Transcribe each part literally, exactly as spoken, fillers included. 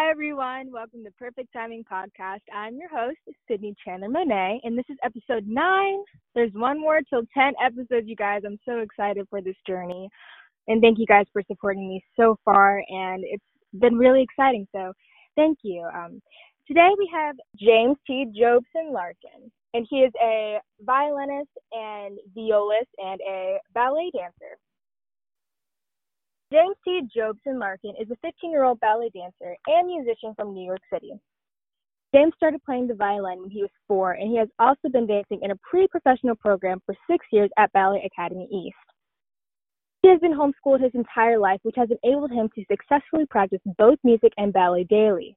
everyone. Welcome to Perfect Timing Podcast. I'm your host, Sydney Chandler Monet, and this is episode nine. There's one more till ten episodes, you guys. I'm so excited for this journey. And thank you guys for supporting me so far, and it's been really exciting. So thank you. Um, today we have James T. Jobson Larkin, and he is a violinist and violist and a ballet dancer. James T. Jobson Larkin is a fifteen-year-old ballet dancer and musician from New York City. James started playing the violin when he was four, and he has also been dancing in a pre-professional program for six years at Ballet Academy East. He has been homeschooled his entire life, which has enabled him to successfully practice both music and ballet daily.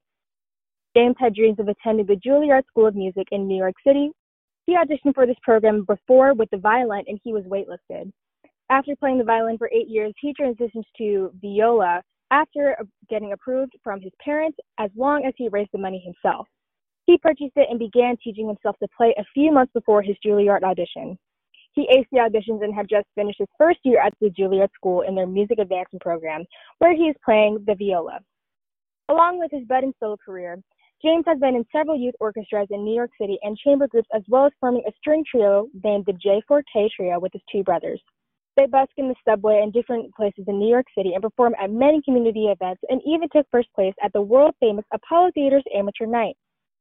James had dreams of attending the Juilliard School of Music in New York City. He auditioned for this program before with the violin, and he was waitlisted. After playing the violin for eight years, he transitioned to viola after getting approved from his parents, as long as he raised the money himself. He purchased it and began teaching himself to play a few months before his Juilliard audition. He aced the auditions and had just finished his first year at the Juilliard School in their music advancement program, where he is playing the viola. Along with his budding solo career, James has been in several youth orchestras in New York City and chamber groups, as well as forming a string trio named the J Forte Trio with his two brothers. They busk in the subway and different places in New York City and perform at many community events, and even took first place at the world-famous Apollo Theater's Amateur Night.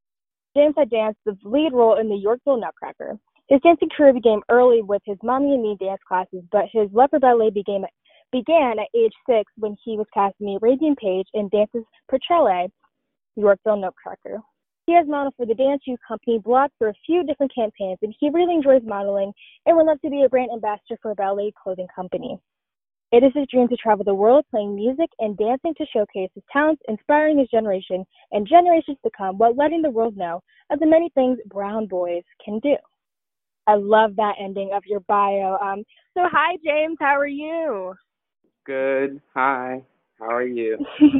James had danced the lead role in the Yorkville Nutcracker. His dancing career began early with his Mommy and Me dance classes, but his love for ballet began, began at age six when he was cast in the Arabian Page and dances Perchelle, Yorkville Nutcracker. He has modeled for the Dance U Company blog for a few different campaigns, and he really enjoys modeling and would love to be a brand ambassador for a ballet clothing company. It is his dream to travel the world playing music and dancing to showcase his talents, inspiring his generation and generations to come, while letting the world know of the many things brown boys can do. I love that ending of your bio. Um, so hi, James. How are you? Good. Hi. How are you?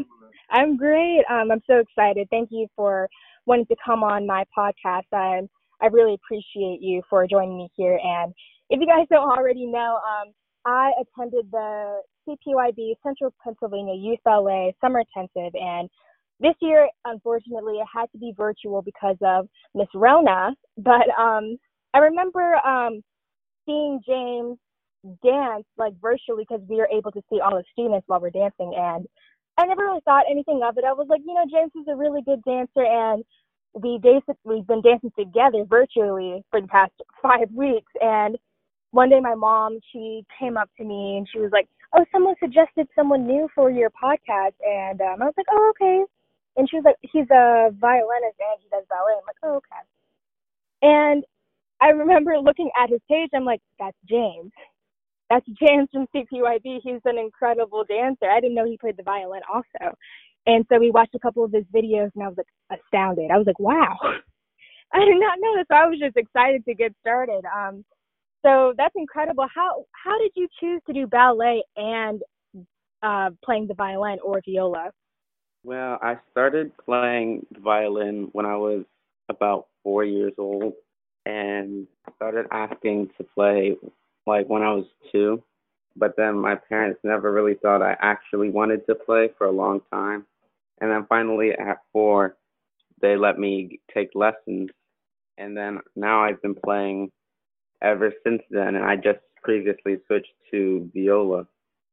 I'm great. Um, I'm so excited. Thank you for wanting to come on my podcast. I, I really appreciate you for joining me here. And if you guys don't already know, um, I attended the C P Y B Central Pennsylvania Youth Ballet Summer Intensive. And this year, unfortunately, it had to be virtual because of Miss Rona. But um, I remember um, seeing James dance like virtually because we were able to see all the students while we're dancing. And I never really thought anything of it. I was like, you know, James is a really good dancer, and we dance, we've been dancing together virtually for the past five weeks. And one day my mom, she came up to me and she was like, oh, someone suggested someone new for your podcast. And um, I was like, oh, okay. And she was like, he's a violinist and he does ballet. I'm like, oh, okay. And I remember looking at his page. I'm like, that's James. That's James from C P Y B. He's an incredible dancer. I didn't know he played the violin also. And so we watched a couple of his videos, and I was like astounded. I was like, wow, I did not know this. So I was just excited to get started. Um, so that's incredible. How how did you choose to do ballet and uh, playing the violin or viola? Well, I started playing the violin when I was about four years old, and started asking to play like when I was two, but then my parents never really thought I actually wanted to play for a long time. And then finally at four, they let me take lessons. And then now I've been playing ever since then, and I just previously switched to viola.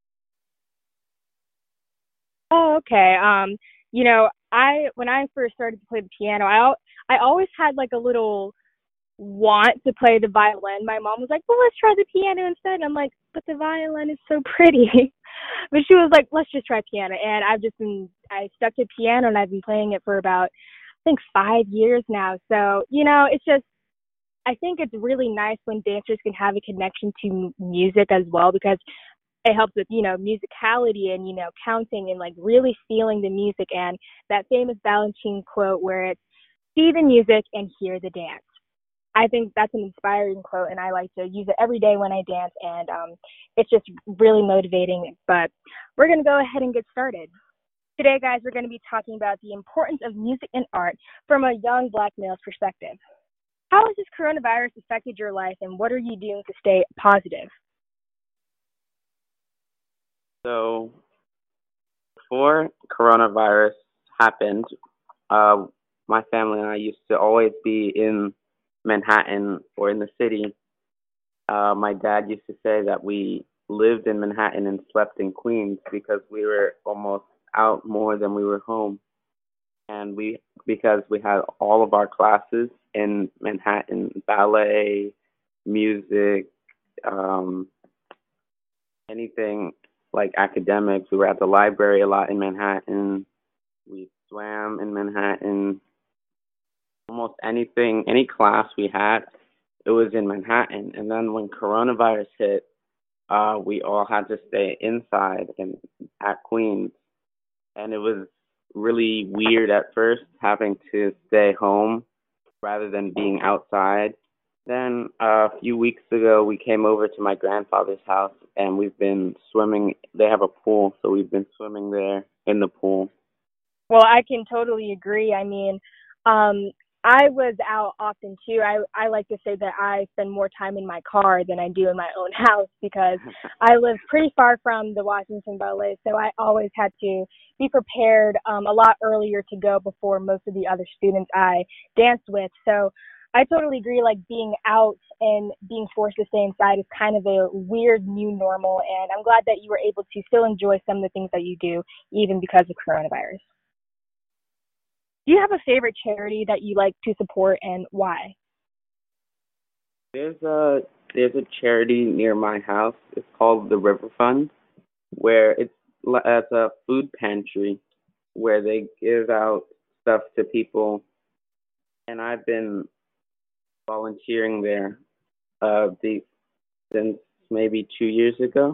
Oh, okay. Um, you know, I when I first started to play the piano, I al- I always had like a little want to play the violin. My mom was like, well, let's try the piano instead. And I'm like, but the violin is so pretty. But she was like, let's just try piano. And I've just been, I stuck to piano, and I've been playing it for about, I think, five years now. So, you know, it's just, I think it's really nice when dancers can have a connection to music as well, because it helps with, you know, musicality and, you know, counting and like really feeling the music. And that famous Balanchine quote where it's see the music and hear the dance. I think that's an inspiring quote, and I like to use it every day when I dance, and um, it's just really motivating. But we're going to go ahead and get started. Today, guys, we're going to be talking about the importance of music and art from a young Black male's perspective. How has this coronavirus affected your life, and what are you doing to stay positive? So before coronavirus happened, uh, my family and I used to always be in Manhattan or in the city. Uh, my dad used to say that we lived in Manhattan and slept in Queens because we were almost out more than we were home. And we, because we had all of our classes in Manhattan, ballet, music, um, anything like academics. We were at the library a lot in Manhattan. We swam in Manhattan. Almost anything, any class we had, it was in Manhattan. And then when coronavirus hit, uh, we all had to stay inside and at Queens. And it was really weird at first having to stay home rather than being outside. Then uh, a few weeks ago, we came over to my grandfather's house and we've been swimming. They have a pool, so we've been swimming there in the pool. Well, I can totally agree. I mean, um, I was out often too. I I like to say that I spend more time in my car than I do in my own house because I live pretty far from the Washington Ballet, so I always had to be prepared um, a lot earlier to go before most of the other students I danced with. So I totally agree. Like being out and being forced to stay inside is kind of a weird new normal, and I'm glad that you were able to still enjoy some of the things that you do, even because of coronavirus. Do you have a favorite charity that you like to support and why? There's a there's a charity near my house. It's called the River Fund, where it's li- it's a food pantry where they give out stuff to people, and I've been volunteering there uh the since maybe two years ago,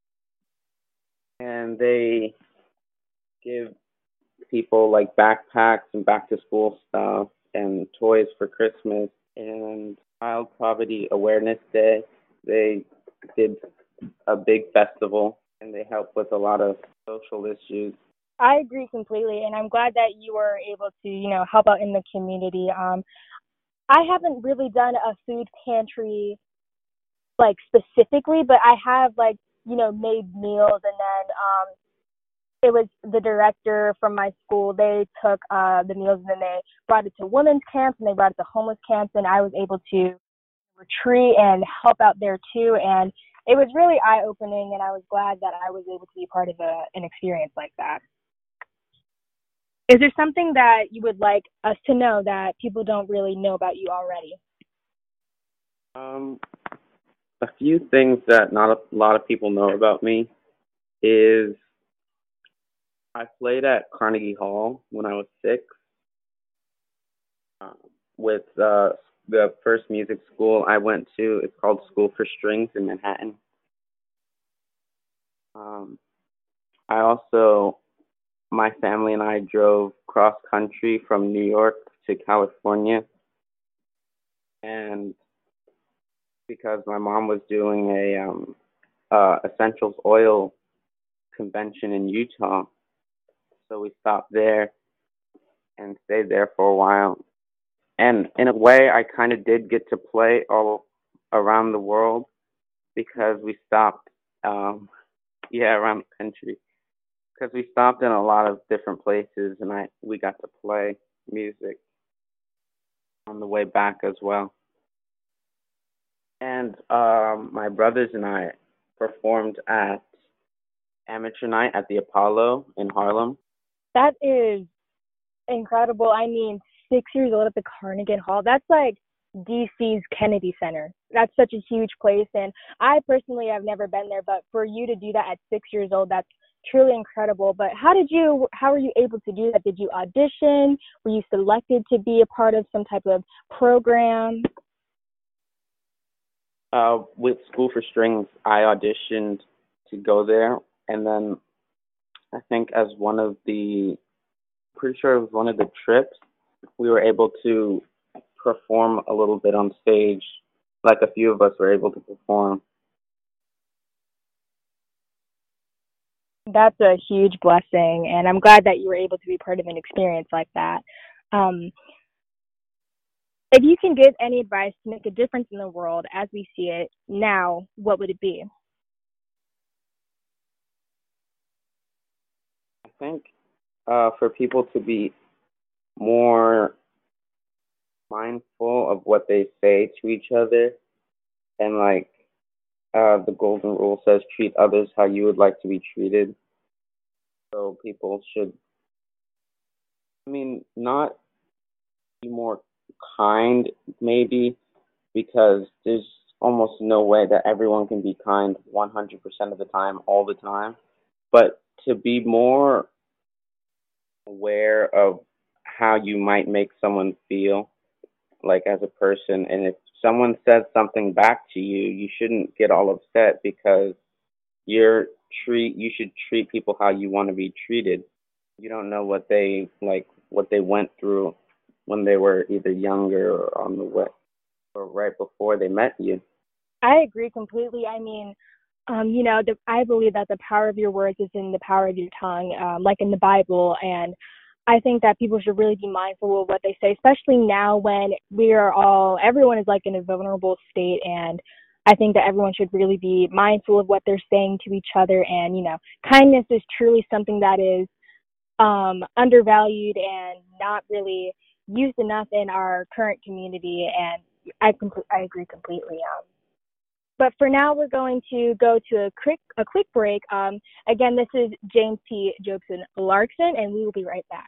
and they give people like backpacks and back to school stuff and toys for Christmas and Child Poverty Awareness Day. They did a big festival and they help with a lot of social issues. I agree completely, and I'm glad that you were able to, you know, help out in the community. Um, I haven't really done a food pantry like specifically, but I have like, you know, made meals, and then um, it was the director from my school. They took uh, the meals and then they brought it to women's camps and they brought it to homeless camps, and I was able to retreat and help out there too. And it was really eye opening, and I was glad that I was able to be part of a, an experience like that. Is there something that you would like us to know that people don't really know about you already? Um, a few things that not a lot of people know about me is I played at Carnegie Hall when I was six uh, with uh, the first music school I went to. It's called School for Strings in Manhattan. Um, I also, my family and I drove cross country from New York to California, and because my mom was doing a um, uh, essentials oil convention in Utah, so we stopped there and stayed there for a while. And in a way, I kind of did get to play all around the world because we stopped, um, yeah, around the country because we stopped in a lot of different places, and I we got to play music on the way back as well. And um, my brothers and I performed at Amateur Night at the Apollo in Harlem. That is incredible. I mean, six years old at the Carnegie Hall. That's like D C's Kennedy Center. That's such a huge place. And I personally have never been there, but for you to do that at six years old, that's truly incredible. But how did you, how were you able to do that? Did you audition? Were you selected to be a part of some type of program? Uh, with School for Strings, I auditioned to go there, and then I think as one of the, pretty sure it was one of the trips, we were able to perform a little bit on stage. Like a few of us were able to perform. That's a huge blessing, and I'm glad that you were able to be part of an experience like that. Um, if you can give any advice to make a difference in the world as we see it now, what would it be? I think uh, for people to be more mindful of what they say to each other, and like uh, the golden rule says, treat others how you would like to be treated. So people should, I mean, not be more kind, maybe, because there's almost no way that everyone can be kind one hundred percent of the time, all the time. But to be more aware of how you might make someone feel, like as a person. And if someone says something back to you, you shouldn't get all upset because you're treat you should treat people how you want to be treated. You don't know what they like what they went through when they were either younger or on the way or right before they met you. I agree completely. I mean, um, you know, the, I believe that the power of your words is in the power of your tongue, um, like in the Bible. And I think that people should really be mindful of what they say, especially now when we are all, everyone is like in a vulnerable state. And I think that everyone should really be mindful of what they're saying to each other. And, you know, kindness is truly something that is um, undervalued and not really used enough in our current community. And I, compl- I agree completely. Um, but for now, we're going to go to a quick a quick break. Um, again, this is James T. Jobson Larkson, and we will be right back.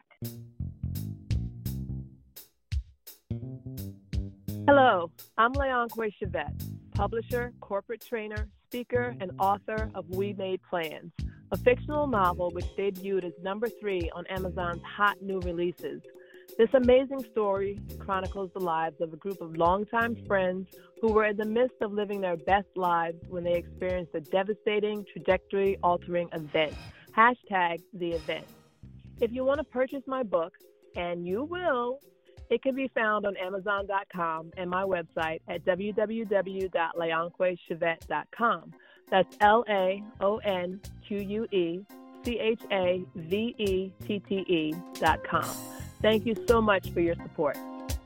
Hello, I'm Leonque Chevette, publisher, corporate trainer, speaker, and author of We Made Plans, a fictional novel which debuted as number three on Amazon's hot new releases. This amazing story chronicles the lives of a group of longtime friends who were in the midst of living their best lives when they experienced a devastating, trajectory-altering event. Hashtag the event. If you want to purchase my book, and you will, it can be found on Amazon dot com and my website at w w w dot leonque chevette dot com. That's L A O N Q U E C H A V E T T E dot com. Thank you so much for your support.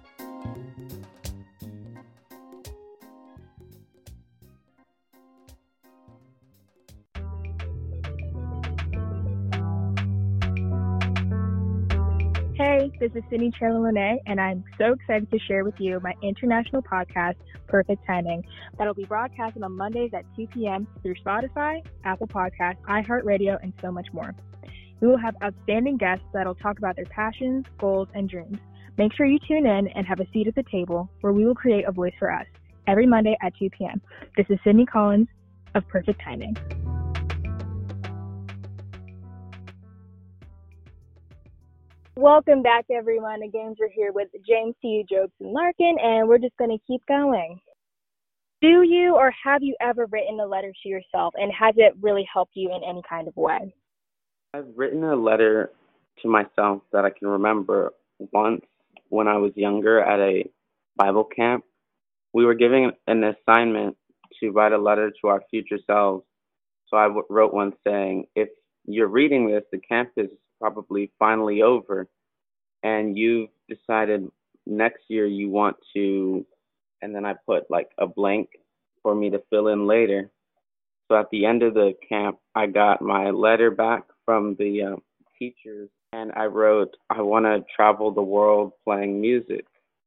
Hey, this is Sydney Cherla-Lene, and I'm so excited to share with you my international podcast, Perfect Timing, that'll be broadcasted on Mondays at two p.m. through Spotify, Apple Podcasts, iHeartRadio, and so much more. We will have outstanding guests that'll talk about their passions, goals, and dreams. Make sure you tune in and have a seat at the table where we will create a voice for us every Monday at two p.m. This is Sydney Collins of Perfect Timing. Welcome back, everyone. Again, we're here with James T. Jobson Larkin, and we're just going to keep going. Do you or have you ever written a letter to yourself, and has it really helped you in any kind of way? I've written a letter to myself that I can remember once when I was younger at a Bible camp. We were given an assignment to write a letter to our future selves. So I w- wrote one saying, if you're reading this, the camp is probably finally over, and you've decided next year you want to, and then I put like a blank for me to fill in later. So at the end of the camp, I got my letter back from the uh, teachers, and I wrote, I want to travel the world playing music.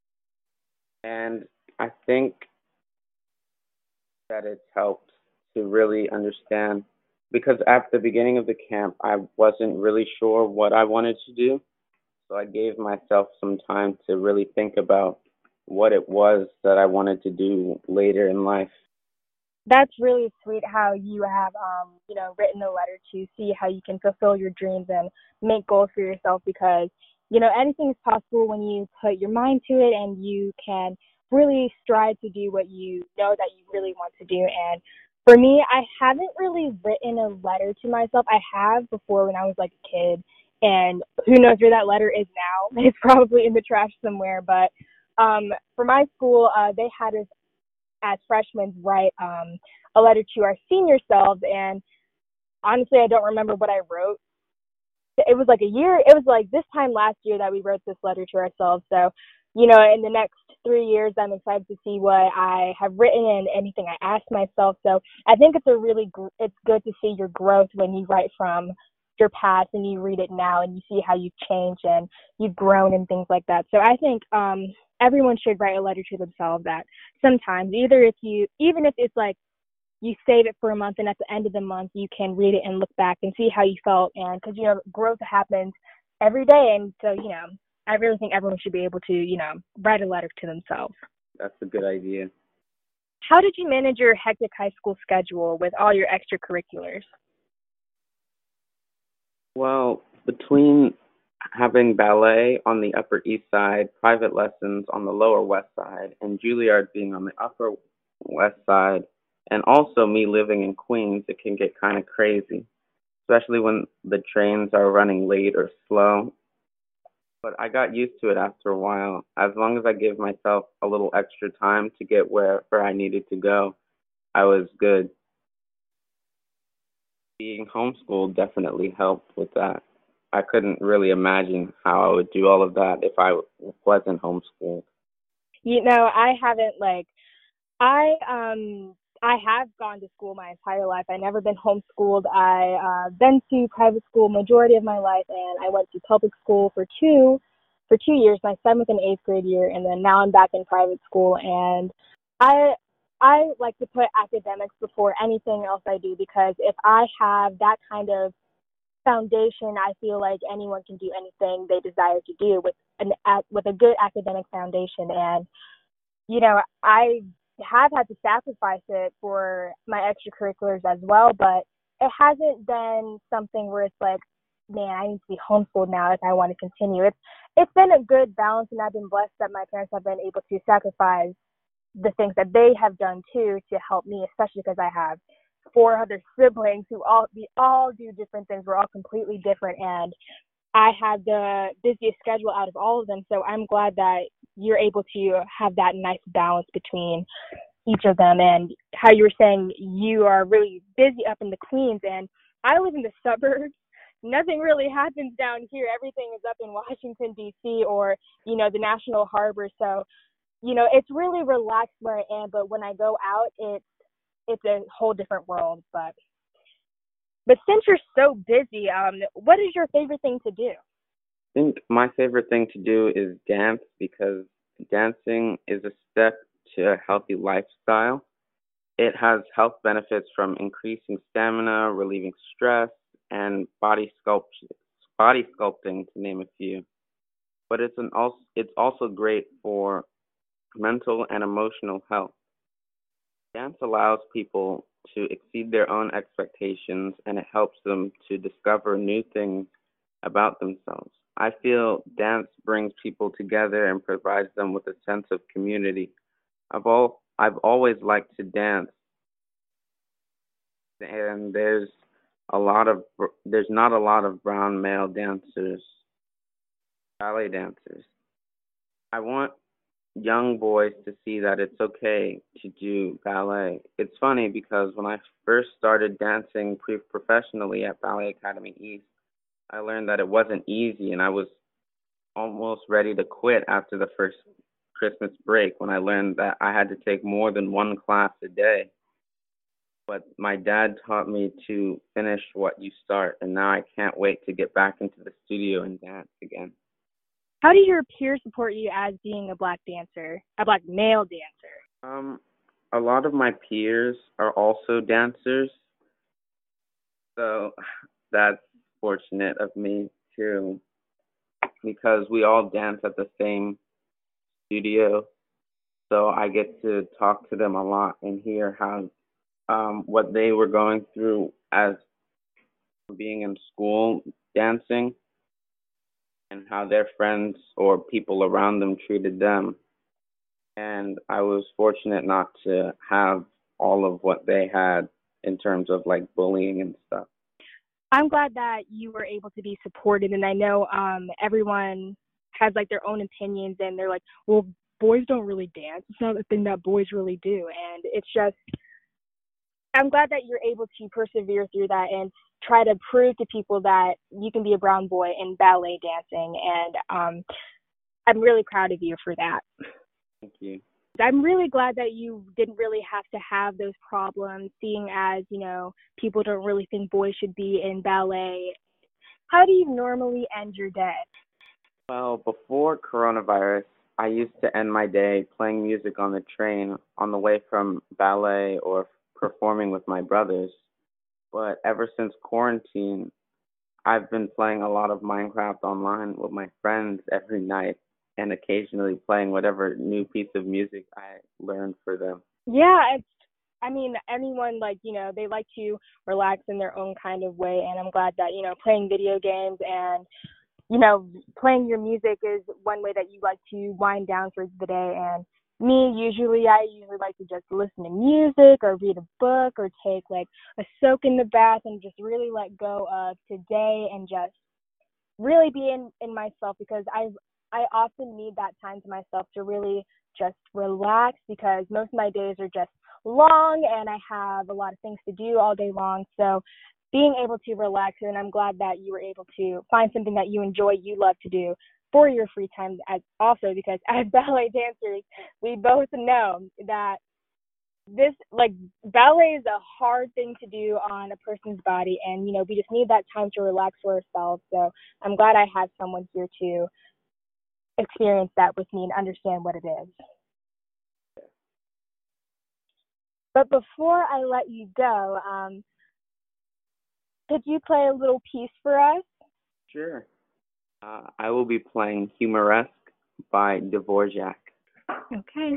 And I think that it's helped to really understand, because at the beginning of the camp, I wasn't really sure what I wanted to do. So I gave myself some time to really think about what it was that I wanted to do later in life. That's really sweet how you have, um, you know, written a letter to see how you can fulfill your dreams and make goals for yourself, because, you know, anything is possible when you put your mind to it and you can really strive to do what you know that you really want to do. And for me, I haven't really written a letter to myself. I have before when I was like a kid, and who knows where that letter is now. It's probably in the trash somewhere. But um, for my school, uh, they had us as freshmen write um, a letter to our senior selves, and honestly, I don't remember what I wrote. It was like a year, it was like this time last year that we wrote this letter to ourselves. So, you know, in the next three years, I'm excited to see what I have written and anything I asked myself. So I think it's a really, gr- it's good to see your growth when you write from your past and you read it now and you see how you've changed and you've grown and things like that. So I think um, everyone should write a letter to themselves that sometimes, either if you, even if it's like you save it for a month and at the end of the month you can read it and look back and see how you felt. And because, you know, growth happens every day. And so, you know, I really think everyone should be able to, you know, write a letter to themselves. That's a good idea. How did you manage your hectic high school schedule with all your extracurriculars? Well, between having ballet on the Upper East Side, private lessons on the Lower West Side, and Juilliard being on the Upper West Side, and also me living in Queens, it can get kind of crazy, especially when the trains are running late or slow. But I got used to it after a while. As long as I give myself a little extra time to get wherever I needed to go, I was good. Being homeschooled definitely helped with that. I couldn't really imagine how I would do all of that if I wasn't homeschooled. You know, I haven't like I um I have gone to school my entire life. I never been homeschooled. I uh been to private school majority of my life, and I went to public school for two for two years, my seventh and eighth grade year, and then now I'm back in private school. And I I like to put academics before anything else I do, because if I have that kind of foundation, I feel like anyone can do anything they desire to do with an with a good academic foundation. And you know, I have had to sacrifice it for my extracurriculars as well, but it hasn't been something where it's like, man, I need to be homeschooled now if I want to continue. It's it's been a good balance, and I've been blessed that my parents have been able to sacrifice the things that they have done too to help me, especially because I have four other siblings who all we all do different things. We're all completely different, and I have the busiest schedule out of all of them. So I'm glad that you're able to have that nice balance between each of them. And how you were saying you are really busy up in the Queens, and I live in the suburbs. Nothing really happens down here. Everything is up in Washington, D C, or, you know, the National Harbor. So, you know, it's really relaxed where I am. But when I go out, it's, it's a whole different world. But But since you're so busy, um, what is your favorite thing to do? I think my favorite thing to do is dance, because dancing is a step to a healthy lifestyle. It has health benefits from increasing stamina, relieving stress, and body sculpt body sculpting, to name a few. But it's an also it's also great for mental and emotional health. Dance allows people to exceed their own expectations, and it helps them to discover new things about themselves. I feel dance brings people together and provides them with a sense of community. I've all I've always liked to dance, and there's a lot of there's not a lot of brown male dancers, ballet dancers. I want young boys to see that it's okay to do ballet. It's funny because when I first started dancing pre- professionally at Ballet Academy East, I learned that it wasn't easy, and I was almost ready to quit after the first Christmas break when I learned that I had to take more than one class a day. But my dad taught me to finish what you start, and now I can't wait to get back into the studio and dance again. How do your peers support you as being a black dancer, a black male dancer? Um, a lot of my peers are also dancers, so that's fortunate of me too, because we all dance at the same studio. So I get to talk to them a lot and hear how um, what they were going through as being in school dancing, and how their friends or people around them treated them. And I was fortunate not to have all of what they had in terms of like bullying and stuff. I'm glad that you were able to be supported, and I know um, everyone has like their own opinions, and they're like, well, boys don't really dance. It's not a thing that boys really do. And it's just, I'm glad that you're able to persevere through that and try to prove to people that you can be a brown boy in ballet dancing. And um, I'm really proud of you for that. Thank you. I'm really glad that you didn't really have to have those problems, seeing as, you know, people don't really think boys should be in ballet. how do you normally end your day? Well, before coronavirus, I used to end my day playing music on the train on the way from ballet or performing with my brothers. But ever since quarantine, I've been playing a lot of Minecraft online with my friends every night and occasionally playing whatever new piece of music I learned for them. Yeah, it's, I mean, anyone, like, you know, they like to relax in their own kind of way. And I'm glad that, you know, playing video games and, you know, playing your music is one way that you like to wind down for the day. And me, usually, I usually like to just listen to music or read a book or take like a soak in the bath and just really let go of today and just really be in, in myself, because I I often need that time to myself to really just relax, because most of my days are just long and I have a lot of things to do all day long. So being able to relax, and I'm glad that you were able to find something that you enjoy, you love to do for your free time as also, because as ballet dancers, we both know that this, like, ballet is a hard thing to do on a person's body, and you know we just need that time to relax for ourselves. So I'm glad I have someone here to experience that with me and understand what it is. But before I let you go, um, could you play a little piece for us? Sure. Uh, I will be playing Humoresque by Dvorak. Okay.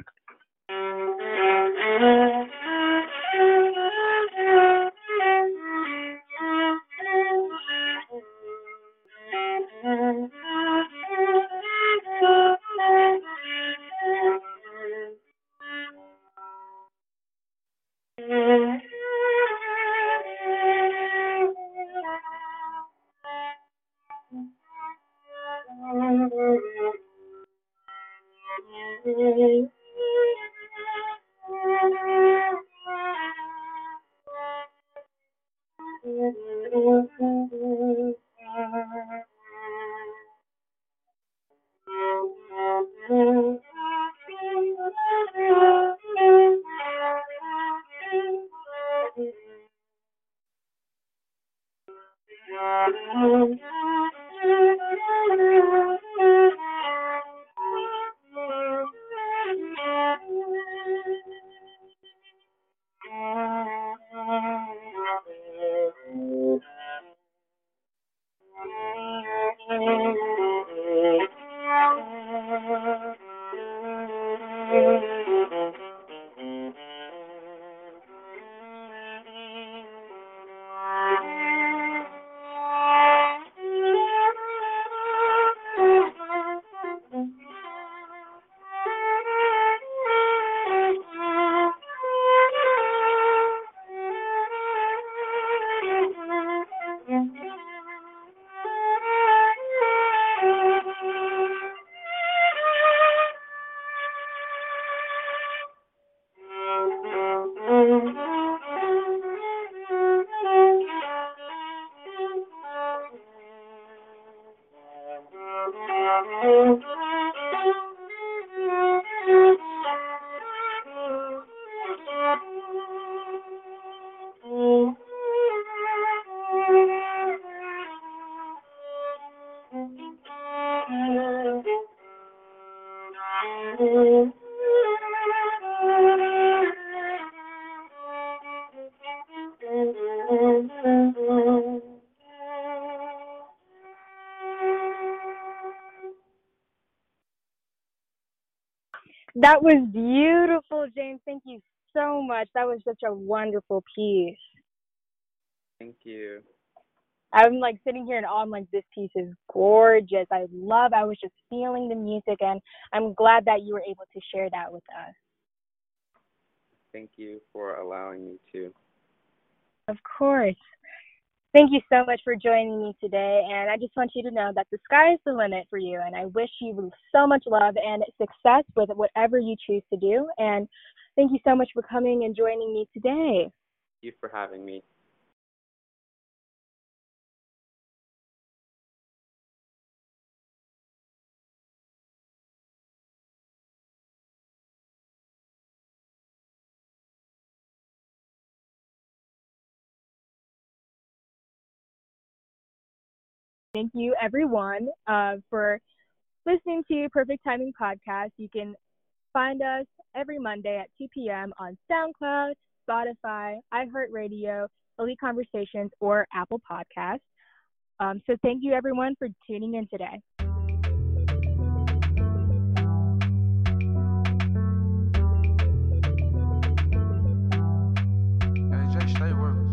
That was beautiful, James. Thank you so much. That was such a wonderful piece. Thank you. I'm like sitting here and I'm like, this piece is gorgeous. I love, I was just feeling the music, and I'm glad that you were able to share that with us. Thank you for allowing me to. Of course. Thank you so much for joining me today, and I just want you to know that the sky is the limit for you, and I wish you so much love and success with whatever you choose to do, and thank you so much for coming and joining me today. Thank you for having me. Thank you, everyone, uh, for listening to Perfect Timing Podcast. You can find us every Monday at two p.m. on SoundCloud, Spotify, iHeartRadio, Elite Conversations, or Apple Podcasts. Um, so thank you, everyone, for tuning in today. Hey, Jay, stay working.